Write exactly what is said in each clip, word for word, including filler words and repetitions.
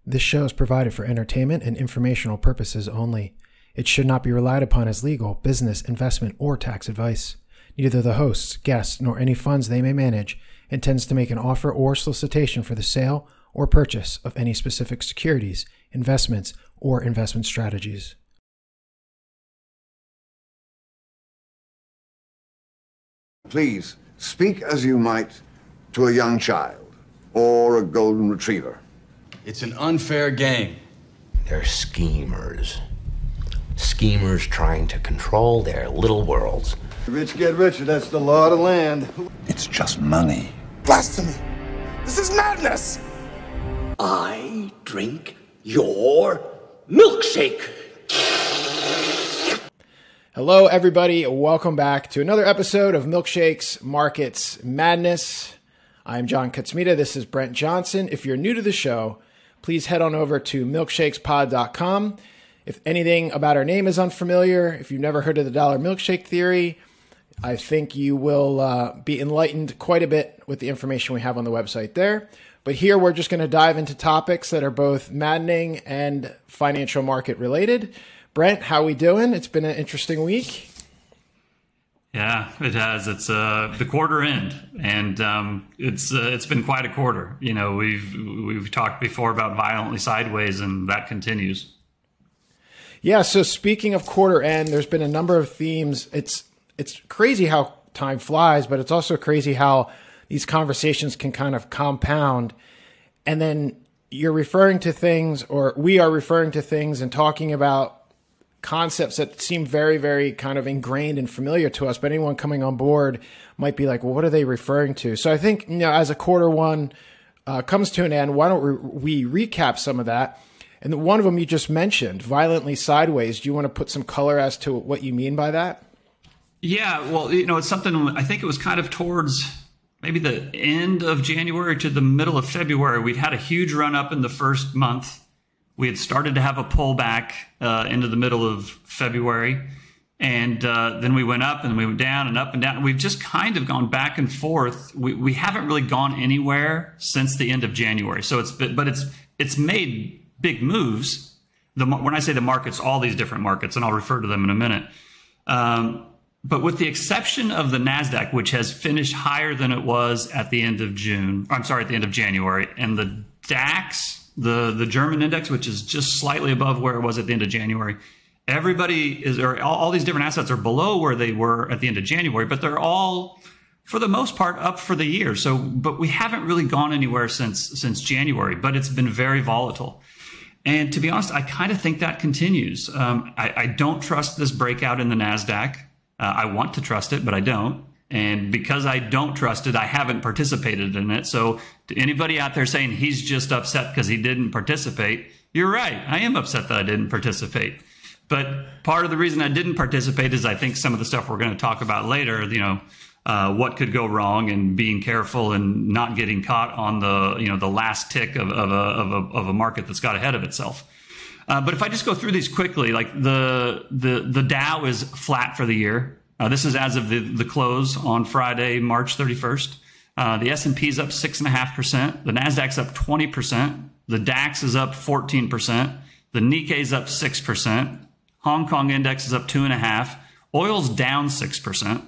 This show is provided for entertainment and informational purposes only. It should not be relied upon as legal, business, investment, or tax advice. Neither the hosts, guests, nor any funds they may manage intends to make an offer or solicitation for the sale or purchase of any specific securities, investments, or investment strategies. Please, speak as you might to a young child or a golden retriever. It's an unfair game. They're schemers. Schemers trying to control their little worlds. The rich get richer, that's the law of the land. It's just money. Blasphemy! This is madness! I drink your milkshake. Hello, everybody. Welcome back to another episode of Milkshakes Markets Madness. I'm John Katsmita. This is Brent Johnson. If you're new to the show, please head on over to milkshakes pod dot com. If anything about our name is unfamiliar, if you've never heard of the dollar milkshake theory, I think you will uh, be enlightened quite a bit with the information we have on the website there. But here we're just going to dive into topics that are both maddening and financial market related. Brent, how we doing? It's been an interesting week. Yeah, it has. It's uh, the quarter end, and um, it's uh, it's been quite a quarter. You know, we've we've talked before about violently sideways, and that continues. Yeah. So speaking of quarter end, there's been a number of themes. It's it's crazy how time flies, but it's also crazy how these conversations can kind of compound, and then you're referring to things, or we are referring to things, and talking about concepts that seem very, very kind of ingrained and familiar to us, but anyone coming on board might be like, well, what are they referring to? So I think, you know, as a quarter one uh, comes to an end, why don't we recap some of that? And one of them you just mentioned, violently sideways. Do you want to put some color as to what you mean by that? Yeah, well, you know, it's something, I think it was kind of towards maybe the end of January to the middle of February. We'd had a huge run up in the first month. We had started to have a pullback uh, into the middle of February, and uh, then we went up and we went down and up and down. We've just kind of gone back and forth. We we haven't really gone anywhere since the end of January. So it's but it's it's made big moves. The when I say the markets, all these different markets, and I'll refer to them in a minute. Um, but with the exception of the NASDAQ, which has finished higher than it was at the end of June. I'm sorry, at the end of January, and the DAX. The the German index, which is just slightly above where it was at the end of January. Everybody is, or all, all these different assets are below where they were at the end of January, but they're all, for the most part, up for the year. So, but we haven't really gone anywhere since since January, but it's been very volatile. And to be honest, I kind of think that continues. Um, I, I don't trust this breakout in the NASDAQ. Uh, I want to trust it, but I don't. And because I don't trust it, I haven't participated in it. So to anybody out there saying he's just upset because he didn't participate, you're right. I am upset that I didn't participate. But part of the reason I didn't participate is I think some of the stuff we're going to talk about later, you know, uh, what could go wrong, and being careful and not getting caught on the, you know, the last tick of, of, a, of, a, of a market that's got ahead of itself. Uh, but if I just go through these quickly, like the the the Dow is flat for the year. Uh, this is as of the, the close on Friday, March thirty-first. Uh, the S and P is up six point five percent. The NASDAQ's up twenty percent. The DAX is up fourteen percent. The Nikkei is up six percent. Hong Kong index is up two point five percent. Oil's down six percent.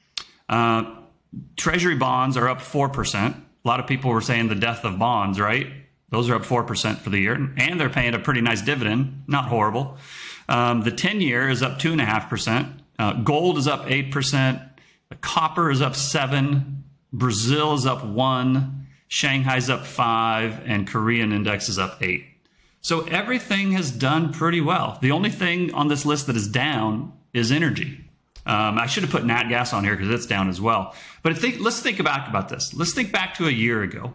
Uh, Treasury bonds are up four percent. A lot of people were saying the death of bonds, right? Those are up four percent for the year. And they're paying a pretty nice dividend. Not horrible. Um, the ten-year is up two point five percent. Uh, gold is up eight percent. Copper is up seven. Brazil is up one. Shanghai's up five. And Korean index is up eight. So everything has done pretty well. The only thing on this list that is down is energy. Um, I should have put nat gas on here because it's down as well. But think, let's think back about this. Let's think back to a year ago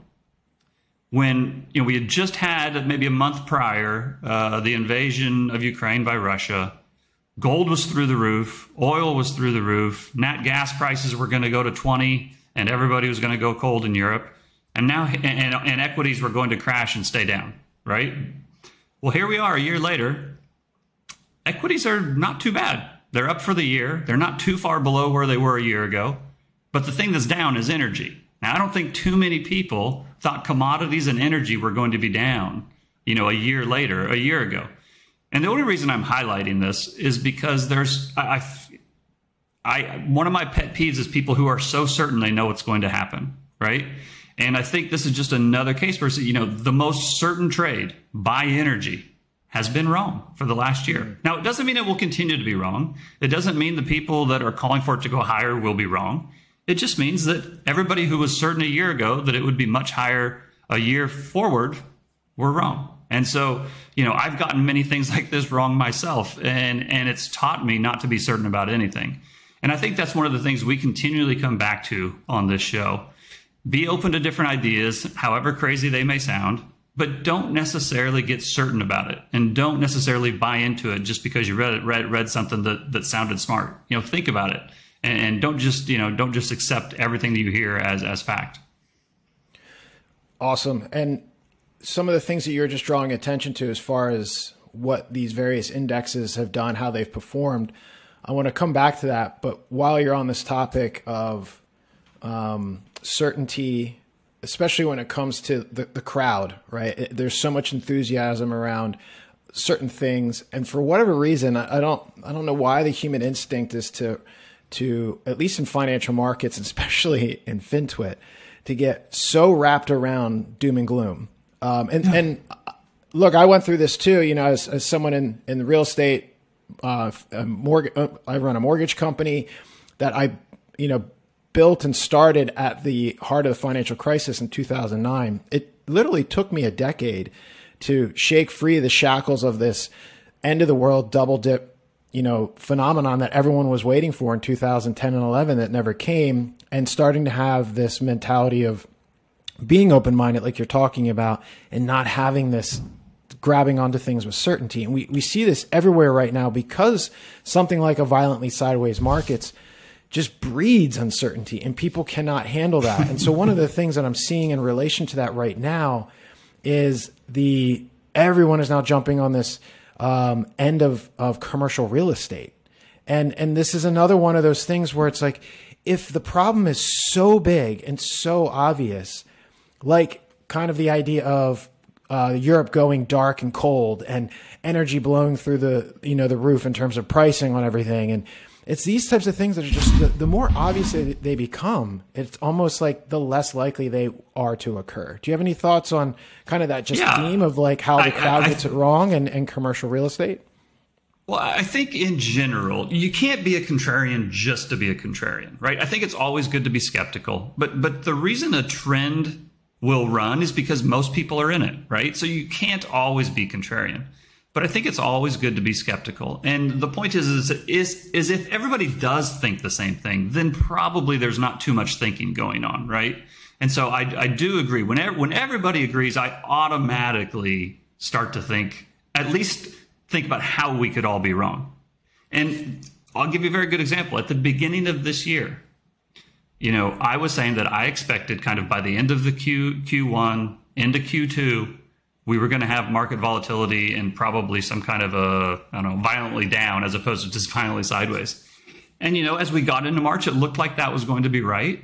when, you know, we had just had maybe a month prior uh, the invasion of Ukraine by Russia. Gold was through the roof. Oil was through the roof. Nat gas prices were going to go to twenty, and everybody was going to go cold in Europe. And now, and, and equities were going to crash and stay down, right? Well, here we are a year later. Equities are not too bad. They're up for the year. They're not too far below where they were a year ago. But the thing that's down is energy. Now, I don't think too many people thought commodities and energy were going to be down you know, a year later, a year ago. And the only reason I'm highlighting this is because there's, I, I, I, one of my pet peeves is people who are so certain they know what's going to happen, right? And I think this is just another case where, you know, the most certain trade, buy energy, has been wrong for the last year. Now, it doesn't mean it will continue to be wrong. It doesn't mean the people that are calling for it to go higher will be wrong. It just means that everybody who was certain a year ago that it would be much higher a year forward were wrong. And so, you know, I've gotten many things like this wrong myself, and, and it's taught me not to be certain about anything. And I think that's one of the things we continually come back to on this show. Be open to different ideas, however crazy they may sound, but don't necessarily get certain about it, and don't necessarily buy into it just because you read it, read, read something that, that sounded smart. You know, think about it, and, and don't just, you know, don't just accept everything that you hear as, as fact. Awesome. And some of the things that you're just drawing attention to as far as what these various indexes have done, how they've performed, I want to come back to that. But while you're on this topic of um, certainty, especially when it comes to the, the crowd, right? It, there's so much enthusiasm around certain things. And for whatever reason, I, I don't, I don't know why the human instinct is to, to, at least in financial markets, especially in FinTwit, to get so wrapped around doom and gloom. Um, and, yeah. and look, I went through this too, you know, as, as someone in, in the real estate, uh, a mortgage, uh, I run a mortgage company that I, you know, built and started at the heart of the financial crisis in two thousand nine. It literally took me a decade to shake free the shackles of this end of the world double dip, you know, phenomenon that everyone was waiting for in two thousand ten and eleven that never came, and starting to have this mentality of being open-minded, like you're talking about, and not having this grabbing onto things with certainty. And we, we see this everywhere right now because something like a violently sideways markets just breeds uncertainty, and people cannot handle that. And so one of the things that I'm seeing in relation to that right now is the, everyone is now jumping on this um, end of, of commercial real estate. And, and this is another one of those things where it's like, if the problem is so big and so obvious, like kind of the idea of uh, Europe going dark and cold and energy blowing through the, you know, the roof in terms of pricing on everything. And it's these types of things that are just, the, the more obvious they, they become, it's almost like the less likely they are to occur. Do you have any thoughts on kind of that just yeah. theme of like how the I, crowd I, gets it wrong and, and commercial real estate? Well, I think in general, you can't be a contrarian just to be a contrarian, right? I think it's always good to be skeptical, but but the reason a trend will run is because most people are in it, right? So you can't always be contrarian. But I think it's always good to be skeptical. And the point is, is, is, is if everybody does think the same thing, then probably there's not too much thinking going on, right? And so I, I do agree. Whenever, when everybody agrees, I automatically start to think, at least think about how we could all be wrong. And I'll give you a very good example. At the beginning of this year, you know, I was saying that I expected kind of by the end of the Q, Q1 into Q two, we were going to have market volatility and probably some kind of a, I don't know, violently down as opposed to just violently sideways. And, you know, as we got into March, it looked like that was going to be right.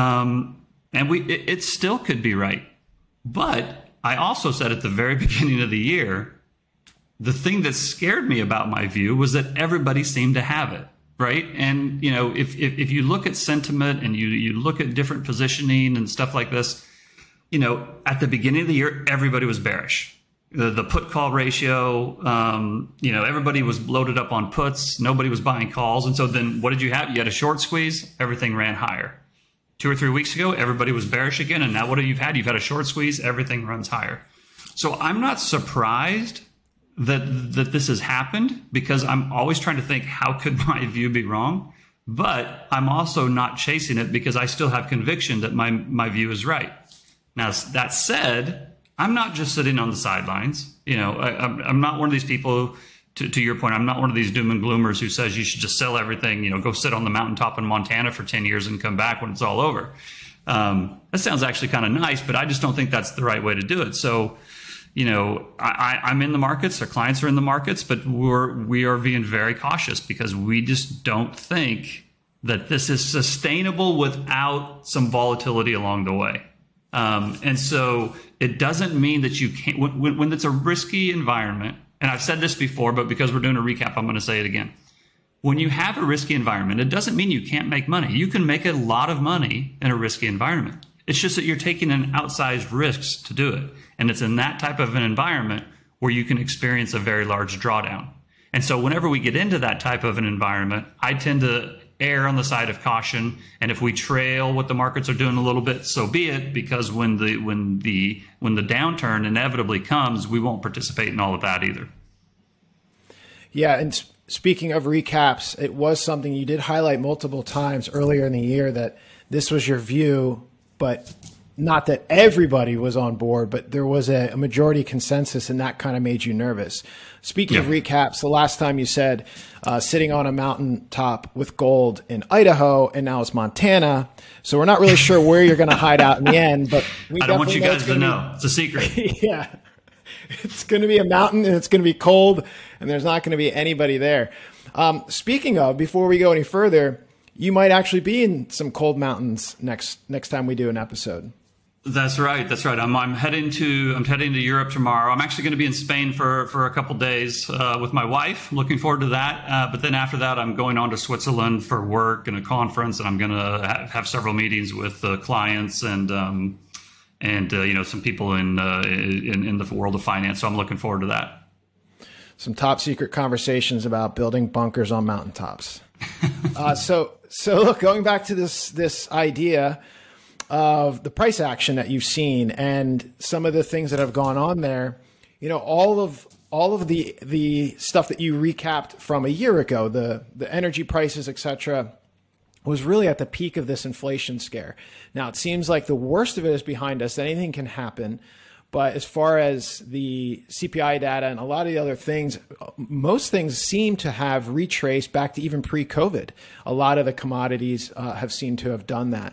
Um, and we, it, it still could be right. But I also said at the very beginning of the year, the thing that scared me about my view was that everybody seemed to have it. Right. And, you know, if, if, if you look at sentiment and you, you look at different positioning and stuff like this, you know, at the beginning of the year, everybody was bearish. The, the put call ratio, um, you know, everybody was loaded up on puts. Nobody was buying calls. And so then what did you have? You had a short squeeze. Everything ran higher. Two or three weeks ago, everybody was bearish again. And now what have you had? You've had a short squeeze. Everything runs higher. So I'm not surprised that that this has happened, because I'm always trying to think, how could my view be wrong? But I'm also not chasing it because I still have conviction that my my view is right. Now, that said, I'm not just sitting on the sidelines. You know, I, I'm, I'm not one of these people, to, to your point, I'm not one of these doom and gloomers who says you should just sell everything, you know, go sit on the mountaintop in Montana for ten years and come back when it's all over. Um, that sounds actually kind of nice, but I just don't think that's the right way to do it. So, you know, I, I'm in the markets, our clients are in the markets, but we're, we are being very cautious because we just don't think that this is sustainable without some volatility along the way. Um, and so it doesn't mean that you can't, when, when it's a risky environment, and I've said this before, but because we're doing a recap, I'm going to say it again. When you have a risky environment, it doesn't mean you can't make money. You can make a lot of money in a risky environment. It's just that you're taking an outsized risk to do it. And it's in that type of an environment where you can experience a very large drawdown. And so whenever we get into that type of an environment, I tend to err on the side of caution. And if we trail what the markets are doing a little bit, so be it, because when the when the when the downturn inevitably comes, we won't participate in all of that either. Yeah, and speaking of recaps, it was something you did highlight multiple times earlier in the year that this was your view, but not that everybody was on board, but there was a, a majority consensus, and that kind of made you nervous. Speaking yeah. of recaps, the last time you said uh, sitting on a mountaintop with gold in Idaho, and now it's Montana. So we're not really sure where you're going to hide out in the end, but we I don't want you know guys to know. Be, it's a secret. Yeah. It's going to be a mountain, and it's going to be cold, and there's not going to be anybody there. Um, speaking of, before we go any further, you might actually be in some cold mountains next next time we do an episode. That's right. That's right. I'm I'm heading to I'm heading to Europe tomorrow. I'm actually going to be in Spain for for a couple days uh, with my wife. Looking forward to that. Uh, but then after that, I'm going on to Switzerland for work and a conference, and I'm going to ha- have several meetings with uh, clients and um, and uh, you know some people in, uh, in in the world of finance. So I'm looking forward to that. Some top secret conversations about building bunkers on mountaintops. uh, so so look, going back to this this idea of the price action that you've seen and some of the things that have gone on there, you know, all of all of the the stuff that you recapped from a year ago, the the energy prices, et cetera, was really at the peak of this inflation scare. Now it seems like the worst of it is behind us. Anything can happen. But as far as the C P I data and a lot of the other things, most things seem to have retraced back to even pre-COVID. A lot of the commodities uh, have seemed to have done that.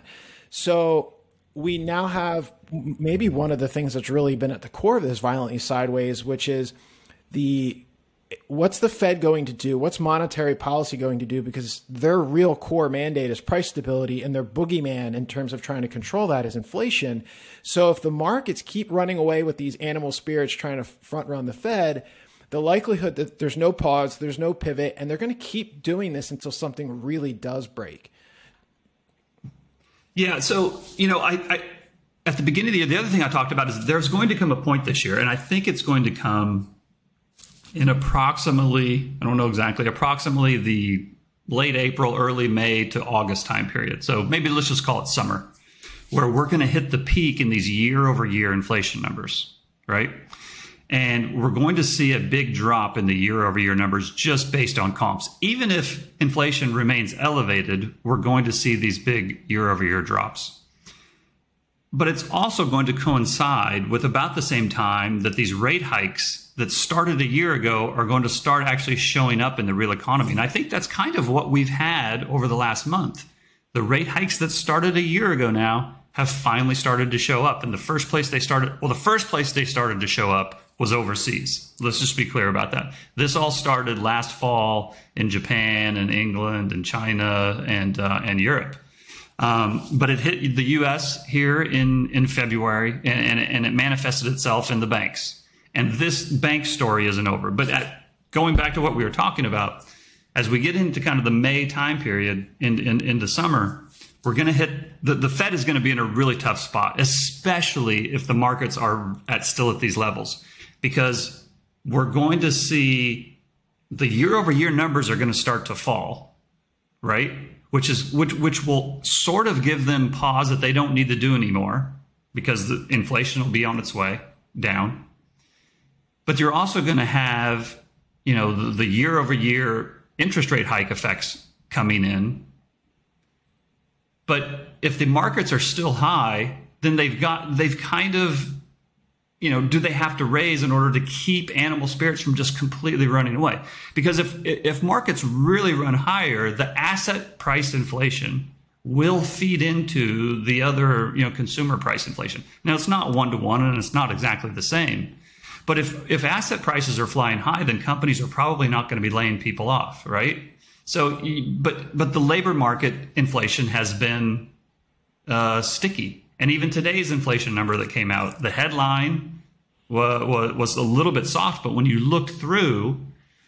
So we now have maybe one of the things that's really been at the core of this violently sideways, which is the what's the Fed going to do? What's monetary policy going to do? Because their real core mandate is price stability, and their boogeyman in terms of trying to control that is inflation. So if the markets keep running away with these animal spirits trying to front run the Fed, the likelihood that there's no pause, there's no pivot, and they're going to keep doing this until something really does break. Yeah. So, you know, I, I at the beginning of the year, the other thing I talked about is there's going to come a point this year, and I think it's going to come in approximately, I don't know exactly, approximately the late April, early May to August time period. So maybe let's just call it summer, where we're going to hit the peak in these year over year inflation numbers, right? And we're going to see a big drop in the year over year numbers just based on comps. Even if inflation remains elevated, we're going to see these big year over year drops. But it's also going to coincide with about the same time that these rate hikes that started a year ago are going to start actually showing up in the real economy. And I think that's kind of what we've had over the last month. The rate hikes that started a year ago now have finally started to show up. And the first place they started, well, the first place they started to show up was overseas. Let's just be clear about that. This all started last fall in Japan and England and China and uh, and Europe. Um, but it hit the U S here in, in February, and, and, and it manifested itself in the banks. And this bank story isn't over. But at, going back to what we were talking about, as we get into kind of the May time period in, in, into summer, we're going to hit the, the Fed is going to be in a really tough spot, especially if the markets are at still at these levels, because we're going to see the year over year numbers are going to start to fall, right? Which is which which will sort of give them pause that they don't need to do anymore because the inflation will be on its way down. But you're also going to have, you know, the, the year over year interest rate hike effects coming in. But if the markets are still high, then they've got they've kind of, you know, do they have to raise in order to keep animal spirits from just completely running away? Because if if markets really run higher, the asset price inflation will feed into the other, you know, consumer price inflation. Now, it's not one to one, and it's not exactly the same. But if if asset prices are flying high, then companies are probably not going to be laying people off, right? So, but but the labor market inflation has been uh, sticky. And even today's inflation number that came out, the headline was, was a little bit soft, but when you look through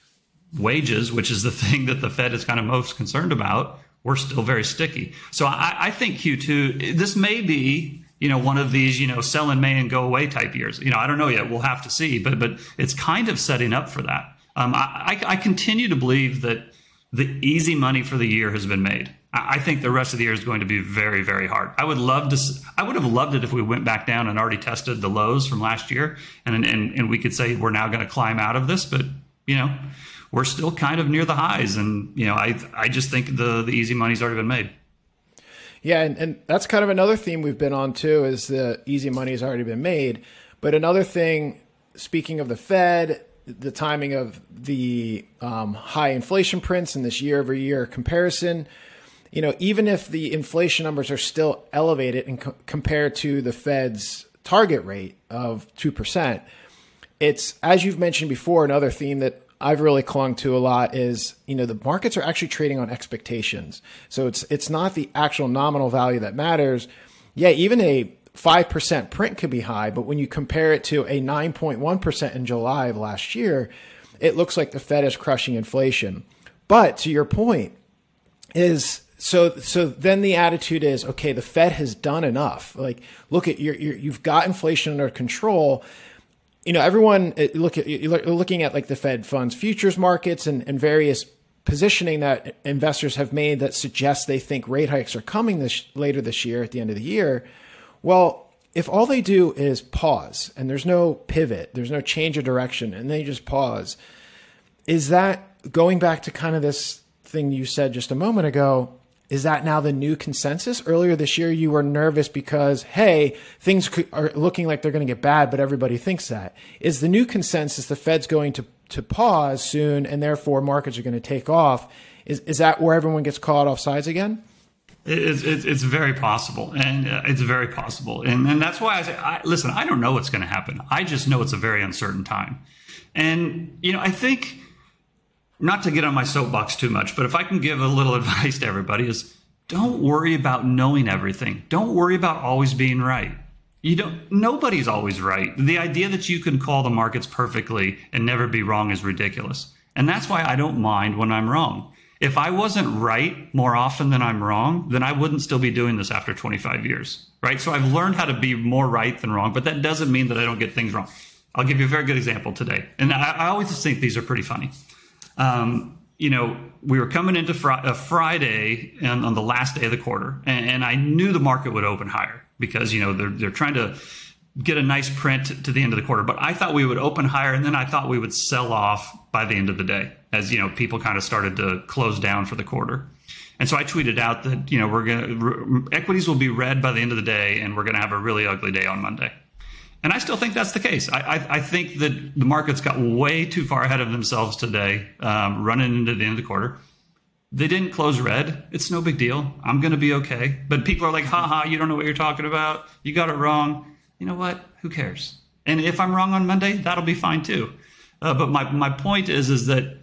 wages, which is the thing that the Fed is kind of most concerned about, we're still very sticky. So I, I think Q two, this may be, you know, one of these, you know, sell in May and go away type years. You know, I don't know yet. We'll have to see. But but it's kind of setting up for that. Um, I, I, I continue to believe that the easy money for the year has been made. I, I think the rest of the year is going to be very, very hard. I would love to. I would have loved it if we went back down and already tested the lows from last year, and and and we could say we're now going to climb out of this. But you know, we're still kind of near the highs, and you know, I I just think the the easy money's already been made. Yeah, and, and that's kind of another theme we've been on too, is the easy money has already been made. But another thing, speaking of the Fed, the timing of the um, high inflation prints and this year-over-year comparison, you know, even if the inflation numbers are still elevated and co- compared to the Fed's target rate of two percent, it's, as you've mentioned before, another theme that I've really clung to a lot is, you know, the markets are actually trading on expectations. So it's it's not the actual nominal value that matters. Yeah, even a five percent print could be high, but when you compare it to a nine point one percent in July of last year, it looks like the Fed is crushing inflation. But to your point is, so so then the attitude is, okay, the Fed has done enough. Like, look at your, your you've got inflation under control. You know, everyone look at you're looking at like the Fed funds futures markets and, and various positioning that investors have made that suggests they think rate hikes are coming this later this year at the end of the year. Well, if all they do is pause and there's no pivot, there's no change of direction, and they just pause, is that going back to kind of this thing you said just a moment ago? Is that now the new consensus? Earlier this year, you were nervous because, hey, things are looking like they're going to get bad, but everybody thinks that. Is the new consensus the Fed's going to, to pause soon and therefore markets are going to take off? Is is that where everyone gets caught off sides again? It's, it's, it's very possible, and uh, it's very possible. And, and that's why I say, I, listen, I don't know what's going to happen. I just know it's a very uncertain time. And, you know, I think, not to get on my soapbox too much, but if I can give a little advice to everybody is, don't worry about knowing everything. Don't worry about always being right. You don't, nobody's always right. The idea that you can call the markets perfectly and never be wrong is ridiculous. And that's why I don't mind when I'm wrong. If I wasn't right more often than I'm wrong, then I wouldn't still be doing this after twenty-five years, right? So I've learned how to be more right than wrong, but that doesn't mean that I don't get things wrong. I'll give you a very good example today. And I, I always think these are pretty funny. Um, you know, we were coming into fr- a Friday and on the last day of the quarter, and, and I knew the market would open higher because, you know, they're, they're trying to get a nice print to the end of the quarter. But I thought we would open higher, and then I thought we would sell off by the end of the day as, you know, people kind of started to close down for the quarter. And so I tweeted out that, you know, we're going to, equities will be red by the end of the day, and we're going to have a really ugly day on Monday. And I still think that's the case. I, I, I think that the markets got way too far ahead of themselves today, um, running into the end of the quarter. They didn't close red. It's no big deal. I'm going to be okay. But people are like, ha ha, you don't know what you're talking about. You got it wrong. You know what? Who cares? And if I'm wrong on Monday, that'll be fine too. Uh, but my, my point is, is that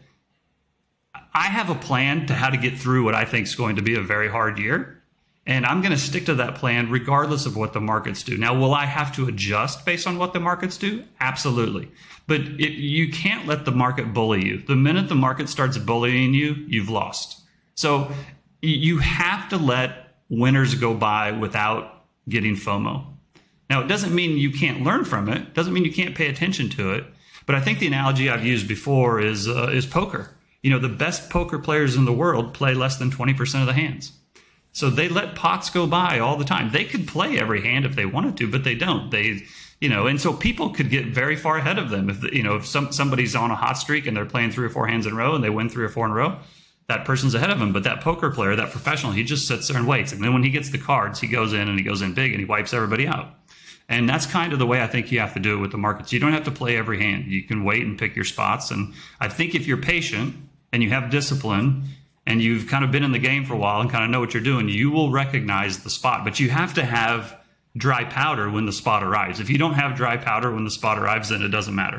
I have a plan to how to get through what I think is going to be a very hard year. And I'm going to stick to that plan regardless of what the markets do. Now, will I have to adjust based on what the markets do? Absolutely. But it, you can't let the market bully you. The minute the market starts bullying you, you've lost. So you have to let winners go by without getting FOMO. Now, it doesn't mean you can't learn from it. It doesn't mean you can't pay attention to it. But I think the analogy I've used before is uh, is poker. You know, the best poker players in the world play less than twenty percent of the hands. So they let pots go by all the time. They could play every hand if they wanted to, but they don't. They, you know, and so people could get very far ahead of them. If, you know, if some, somebody's on a hot streak and they're playing three or four hands in a row and they win three or four in a row, that person's ahead of them. But that poker player, that professional, he just sits there and waits. And then when he gets the cards, he goes in and he goes in big and he wipes everybody out. And that's kind of the way I think you have to do it with the markets. You don't have to play every hand. You can wait and pick your spots. And I think if you're patient and you have discipline, and you've kind of been in the game for a while and kind of know what you're doing, you will recognize the spot. But you have to have dry powder when the spot arrives. If you don't have dry powder when the spot arrives, then it doesn't matter.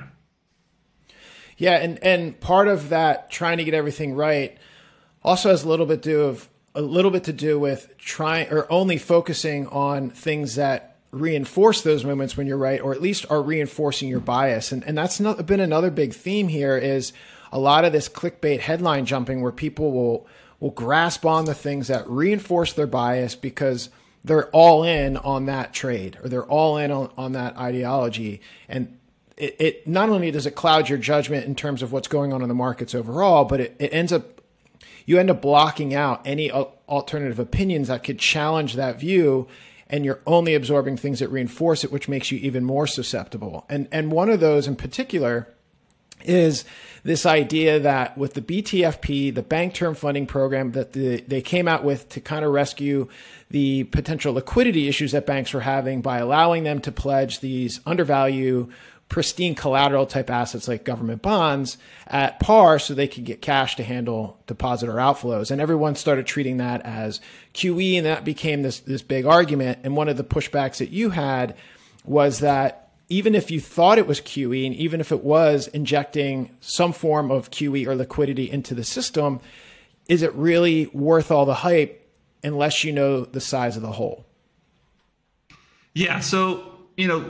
Yeah, and, and part of that trying to get everything right also has a little bit to do of a little bit to do with trying or only focusing on things that reinforce those movements when you're right, or at least are reinforcing your bias. And and that's not been another big theme here is a lot of this clickbait headline jumping where people will will grasp on the things that reinforce their bias because they're all in on that trade or they're all in on, on that ideology. And it, it not only does it cloud your judgment in terms of what's going on in the markets overall, but it, it ends up you end up blocking out any alternative opinions that could challenge that view, and you're only absorbing things that reinforce it, which makes you even more susceptible. And and one of those in particular is this idea that with the B T F P, the Bank Term Funding Program that the, they came out with to kind of rescue the potential liquidity issues that banks were having by allowing them to pledge these undervalue pristine collateral type assets like government bonds at par so they could get cash to handle depositor outflows. And everyone started treating that as Q E, and that became this, this big argument. And one of the pushbacks that you had was that even if you thought it was Q E, and even if it was injecting some form of Q E or liquidity into the system, is it really worth all the hype unless you know the size of the hole? Yeah, so, you know,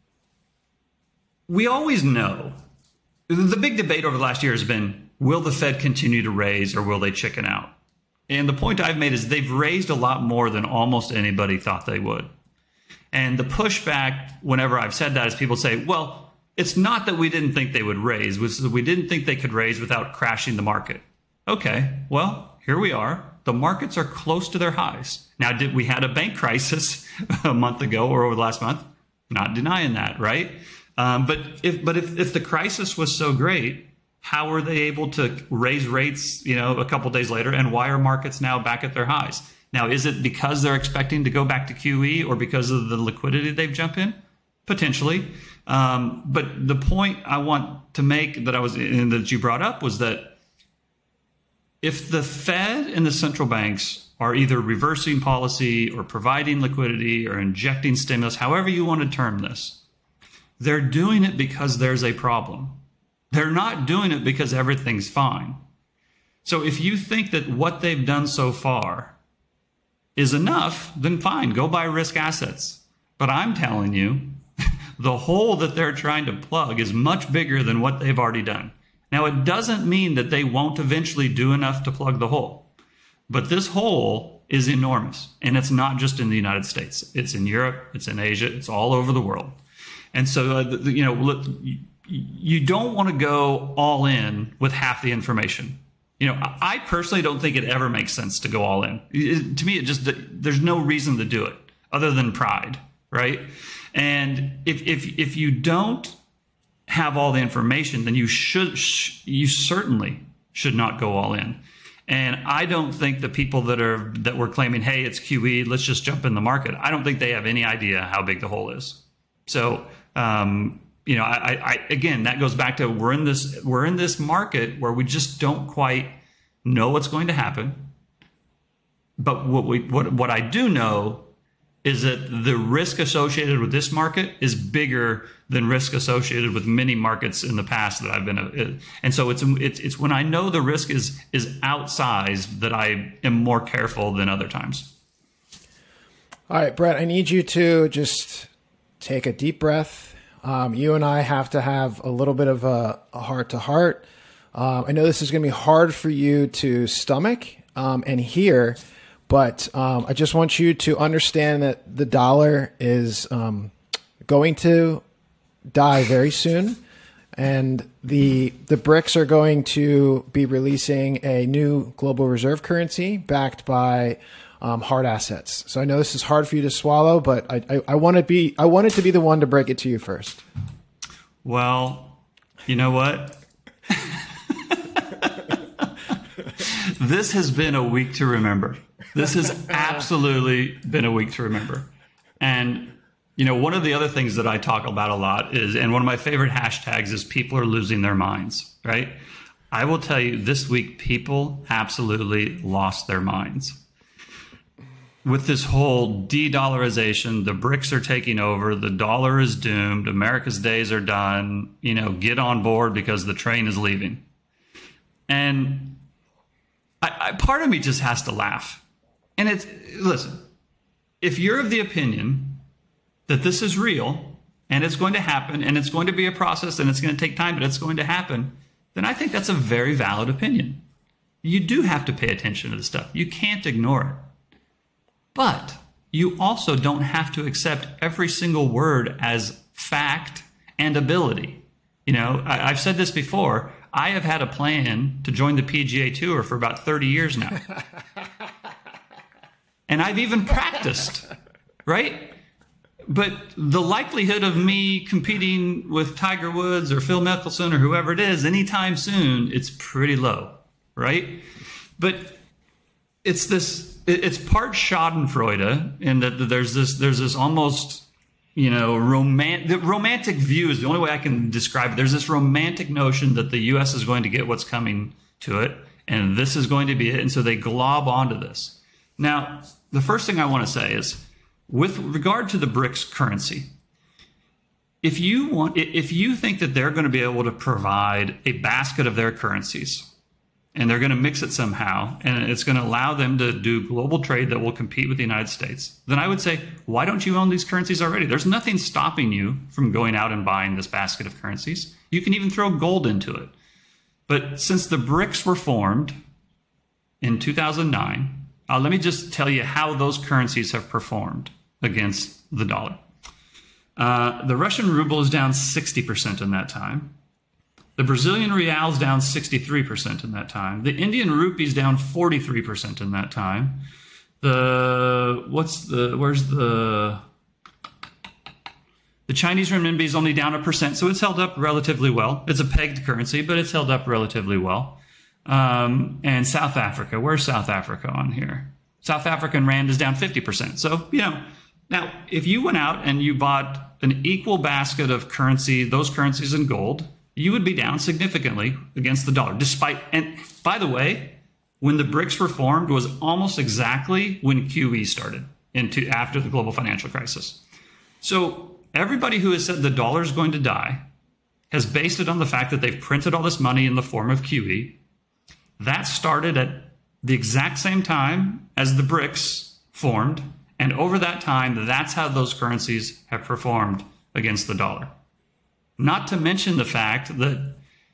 we always know, the big debate over the last year has been, will the Fed continue to raise or will they chicken out? And the point I've made is they've raised a lot more than almost anybody thought they would. And the pushback whenever I've said that is people say, well, it's not that we didn't think they would raise, we didn't think they could raise without crashing the market. Okay, well, here we are. The markets are close to their highs. Now, did we had a bank crisis a month ago or over the last month? Not denying that, right? Um, but if but if, if the crisis was so great, how were they able to raise rates, you know, a couple days later? And why are markets now back at their highs? Now, is it because they're expecting to go back to Q E or because of the liquidity they've jumped in? Potentially. Um, but the point I want to make that I was in, that you brought up was that if the Fed and the central banks are either reversing policy or providing liquidity or injecting stimulus, however you want to term this, they're doing it because there's a problem. They're not doing it because everything's fine. So if you think that what they've done so far is enough, then fine, go buy risk assets. But I'm telling you, the hole that they're trying to plug is much bigger than what they've already done. Now, it doesn't mean that they won't eventually do enough to plug the hole. But this hole is enormous. And it's not just in the United States. It's in Europe, it's in Asia, it's all over the world. And so, uh, you know, look, you don't want to go all in with half the information. You know, I personally don't think it ever makes sense to go all in. It, to me, it just, there's no reason to do it other than pride, right? And if if if you don't have all the information, then you should, you certainly should not go all in. And I don't think the people that are that were claiming, hey, it's Q E, let's just jump in the market, I don't think they have any idea how big the hole is. So, um, you know, I, I, again, that goes back to we're in this we're in this market where we just don't quite know what's going to happen. But what we what what I do know is that the risk associated with this market is bigger than risk associated with many markets in the past that I've been in. And so it's it's it's when I know the risk is is outsized that I am more careful than other times. All right, Brett, I need you to just take a deep breath. Um, you and I have to have a little bit of a, a heart-to-heart. Um, I know this is going to be hard for you to stomach um, and hear, but um, I just want you to understand that the dollar is um, going to die very soon, and the the BRICS are going to be releasing a new global reserve currency backed by Um, hard assets. So I know this is hard for you to swallow, but I, I, I want to be, I wanted to be the one to break it to you first. Well, you know what? This has been a week to remember. This has absolutely been a week to remember. And, you know, one of the other things that I talk about a lot is, and one of my favorite hashtags is people are losing their minds, right? I will tell you this week, people absolutely lost their minds. With this whole de-dollarization, the BRICS are taking over, the dollar is doomed, America's days are done, you know, get on board because the train is leaving. And I, I, part of me just has to laugh And it's, listen, if you're of the opinion that this is real and it's going to happen and it's going to be a process and it's going to take time, but it's going to happen, then I think that's a very valid opinion. You do have to pay attention to this stuff. You can't ignore it. But you also don't have to accept every single word as fact and ability. You know, I, I've said this before. I have had a plan to join the P G A Tour for about thirty years now. And I've even practiced, right? But the likelihood of me competing with Tiger Woods or Phil Mickelson or whoever it is anytime soon, it's pretty low, right? But it's this, it's part Schadenfreude in that there's this, there's this almost, you know, romantic, the romantic view is the only way I can describe it. There's this romantic notion that the U S is going to get what's coming to it, and this is going to be it. And so they glob onto this. Now, the first thing I want to say is, with regard to the BRICS currency, if you want, if you think that they're going to be able to provide a basket of their currencies and they're going to mix it somehow and it's going to allow them to do global trade that will compete with the United States, then I would say, why don't you own these currencies already? There's nothing stopping you from going out and buying this basket of currencies. You can even throw gold into it. But since the BRICS were formed in two thousand nine, uh, let me just tell you how those currencies have performed against the dollar. Uh, the Russian ruble is down sixty percent in that time. The Brazilian real is down sixty-three percent in that time. The Indian rupee is down forty-three percent in that time. The, what's the, where's the, the Chinese renminbi is only down a percent, so it's held up relatively well. It's a pegged currency, but it's held up relatively well. Um, and South Africa, where's South Africa on here? South African rand is down fifty percent. So, you know, now if you went out and you bought an equal basket of currency, those currencies in gold, you would be down significantly against the dollar. Despite, and by the way, when the BRICS were formed was almost exactly when Q E started into after the global financial crisis. So everybody who has said the dollar is going to die has based it on the fact that they've printed all this money in the form of Q E. That started at the exact same time as the BRICS formed. And over that time, that's how those currencies have performed against the dollar. Not to mention the fact that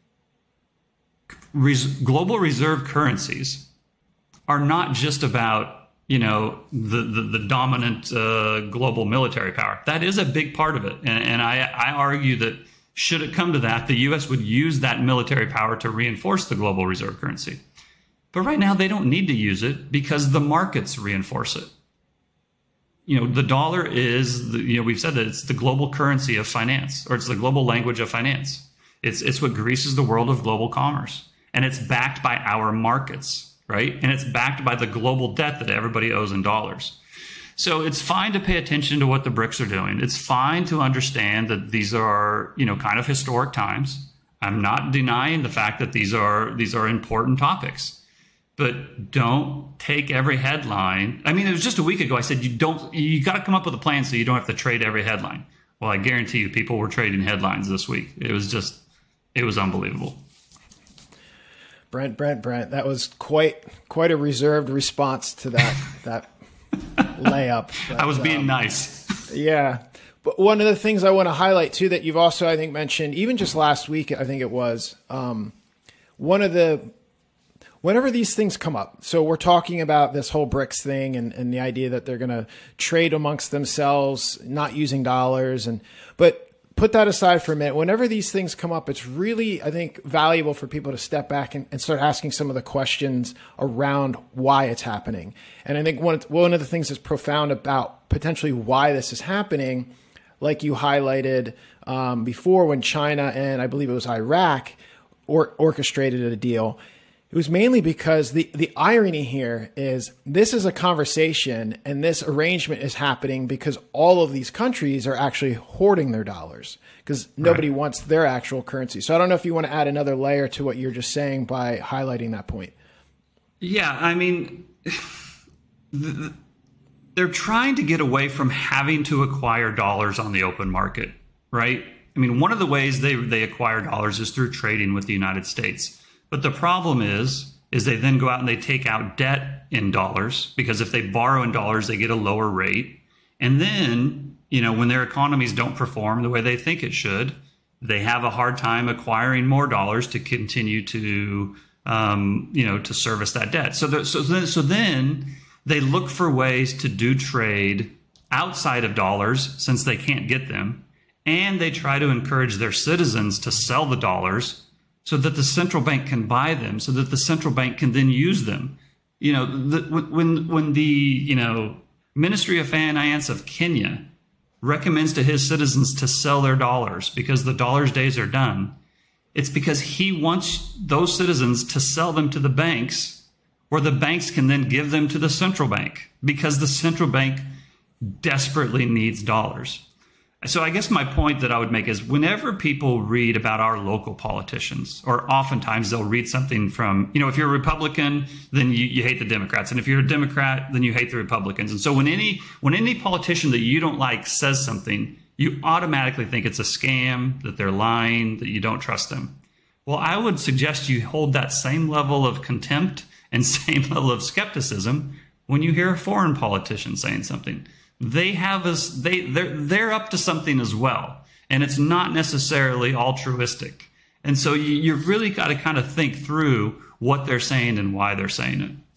res- global reserve currencies are not just about, you know, the, the, the dominant uh, global military power. That is a big part of it. And, and I, I argue that should it come to that, the U S would use that military power to reinforce the global reserve currency. But right now they don't need to use it because the markets reinforce it. You know, the dollar is, the, you know, we've said that it's the global currency of finance, or it's the global language of finance. It's, it's what greases the world of global commerce. And it's backed by our markets, right? And it's backed by the global debt that everybody owes in dollars. So it's fine to pay attention to what the BRICS are doing. It's fine to understand that these are, you know, kind of historic times. I'm not denying the fact that these are, these are important topics. But don't take every headline. I mean, it was just a week ago I said you don't. You got to come up with a plan so you don't have to trade every headline. Well, I guarantee you, people were trading headlines this week. It was just, it was unbelievable. Brent, Brent, Brent. That was quite quite a reserved response to that that layup. But, I was being um, nice. Yeah. But one of the things I want to highlight too that you've also, I think, mentioned, even just last week, I think it was, um, one of the. Whenever these things come up, so we're talking about this whole BRICS thing and, and the idea that they're going to trade amongst themselves, not using dollars. And but put that aside for a minute. Whenever these things come up, it's really, I think, valuable for people to step back and, and start asking some of the questions around why it's happening. And I think one, one of the things that's profound about potentially why this is happening, like you highlighted um, before when China and I believe it was Iraq or, orchestrated a deal, it was mainly because the, the irony here is this is a conversation and this arrangement is happening because all of these countries are actually hoarding their dollars because nobody right. wants their actual currency. So I don't know if you want to add another layer to what you're just saying by highlighting that point. Yeah, I mean, they're trying to get away from having to acquire dollars on the open market, right? I mean, one of the ways they, they acquire dollars is through trading with the United States. But the problem is, is they then go out and they take out debt in dollars, because if they borrow in dollars, they get a lower rate. And then, you know, when their economies don't perform the way they think it should, they have a hard time acquiring more dollars to continue to, um, you know, to service that debt. So, the, so, then, so then they look for ways to do trade outside of dollars since they can't get them. And they try to encourage their citizens to sell the dollars so that the central bank can buy them, so that the central bank can then use them. You know, the, when when the you know Ministry of Finance of Kenya recommends to his citizens to sell their dollars because the dollar's days are done, it's because he wants those citizens to sell them to the banks, where the banks can then give them to the central bank, because the central bank desperately needs dollars. So I guess my point that I would make is, whenever people read about our local politicians, or oftentimes they'll read something from, you know, if you're a Republican, then you, you hate the Democrats. And if you're a Democrat, then you hate the Republicans. And so when any when any politician that you don't like says something, you automatically think it's a scam, that they're lying, that you don't trust them. Well, I would suggest you hold that same level of contempt and same level of skepticism when you hear a foreign politician saying something. They have us, they, they're, they're up to something as well. And it's not necessarily altruistic. And so you, you've really got to kind of think through what they're saying and why they're saying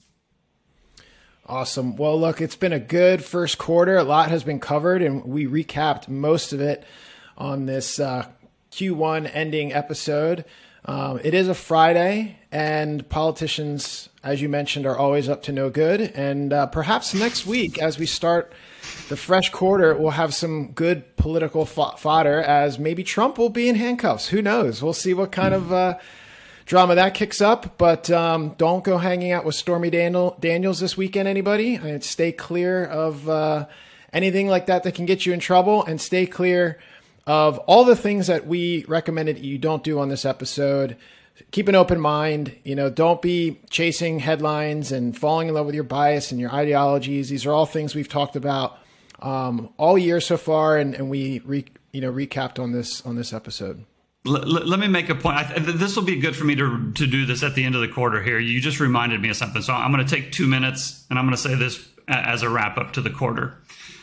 it. Awesome. Well, look, it's been a good first quarter. A lot has been covered, and we recapped most of it on this uh, Q one ending episode. Um, it is a Friday, and politicians, as you mentioned, are always up to no good. And uh, perhaps next week, as we start the fresh quarter, we'll have some good political fo- fodder, as maybe Trump will be in handcuffs. Who knows? We'll see what kind of uh, drama that kicks up. But um, don't go hanging out with Stormy Daniel- Daniels this weekend, anybody. And stay clear of uh, anything like that that can get you in trouble, and stay clear of all the things that we recommended you don't do on this episode. Keep an open mind. You know, don't be chasing headlines and falling in love with your bias and your ideologies. These are all things we've talked about um, all year so far, and, and we re, you know recapped on this on this episode. Let, let me make a point. I, this will be good for me to to do this at the end of the quarter here. You just reminded me of something, so I'm going to take two minutes and I'm going to say this as a wrap up to the quarter.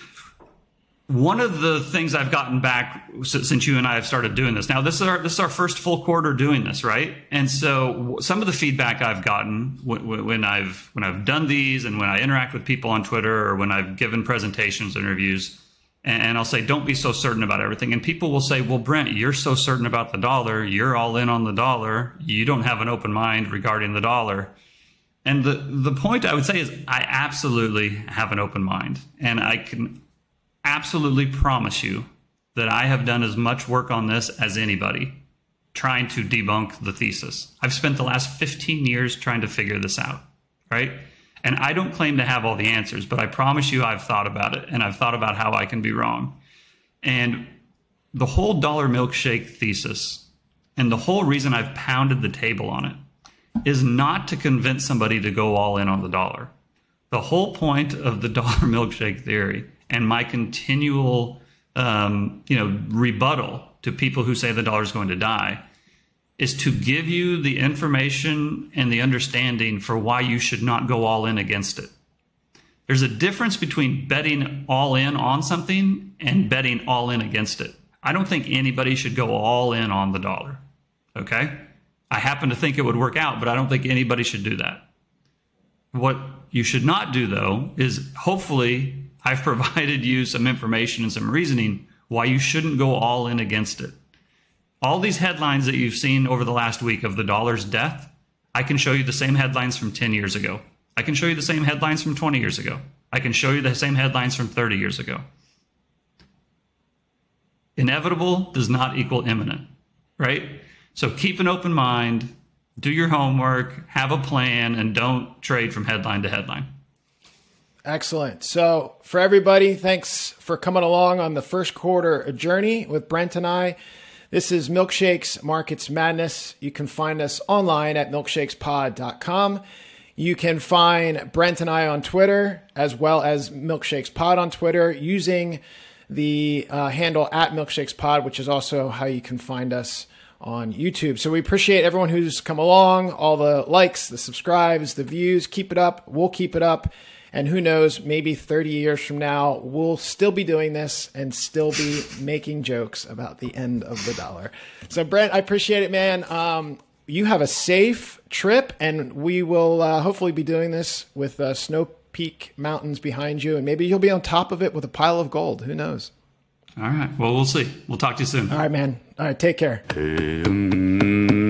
One of the things I've gotten back since you and I have started doing this, now this is our this is our first full quarter doing this, right? And so some of the feedback I've gotten when I've when I've done these, and when I interact with people on Twitter, or when I've given presentations, interviews, and I'll say, don't be so certain about everything. And people will say, well, Brent, you're so certain about the dollar. You're all in on the dollar. You don't have an open mind regarding the dollar. And the the point I would say is, I absolutely have an open mind, and I can absolutely promise you that I have done as much work on this as anybody trying to debunk the thesis. I've spent the last fifteen years trying to figure this out, right? And I don't claim to have all the answers, but I promise you I've thought about it, and I've thought about how I can be wrong. And the whole dollar milkshake thesis, and the whole reason I've pounded the table on it, is not to convince somebody to go all in on the dollar. The whole point of the dollar milkshake theory, and my continual, um, you know, rebuttal to people who say the dollar is going to die, is to give you the information and the understanding for why you should not go all in against it. There's a difference between betting all in on something and betting all in against it. I don't think anybody should go all in on the dollar. Okay? I happen to think it would work out, but I don't think anybody should do that. What you should not do, though, is hopefully I've provided you some information and some reasoning why you shouldn't go all in against it. All these headlines that you've seen over the last week of the dollar's death, I can show you the same headlines from ten years ago. I can show you the same headlines from twenty years ago. I can show you the same headlines from thirty years ago. Inevitable does not equal imminent, right? So keep an open mind, do your homework, have a plan, and don't trade from headline to headline. Excellent. So for everybody, thanks for coming along on the first quarter journey with Brent and I. This is Milkshakes Markets Madness. You can find us online at milkshakes pod dot com. You can find Brent and I on Twitter, as well as MilkshakesPod on Twitter, using the uh, handle at MilkshakesPod, which is also how you can find us on YouTube. So we appreciate everyone who's come along, all the likes, the subscribes, the views. Keep it up. We'll keep it up. And who knows, maybe thirty years from now, we'll still be doing this and still be making jokes about the end of the dollar. So Brent, I appreciate it, man. Um, you have a safe trip, and we will uh, hopefully be doing this with uh, Snow Peak Mountains behind you, and maybe you'll be on top of it with a pile of gold. Who knows? All right. Well, we'll see. We'll talk to you soon. All right, man. All right. Take care. Um,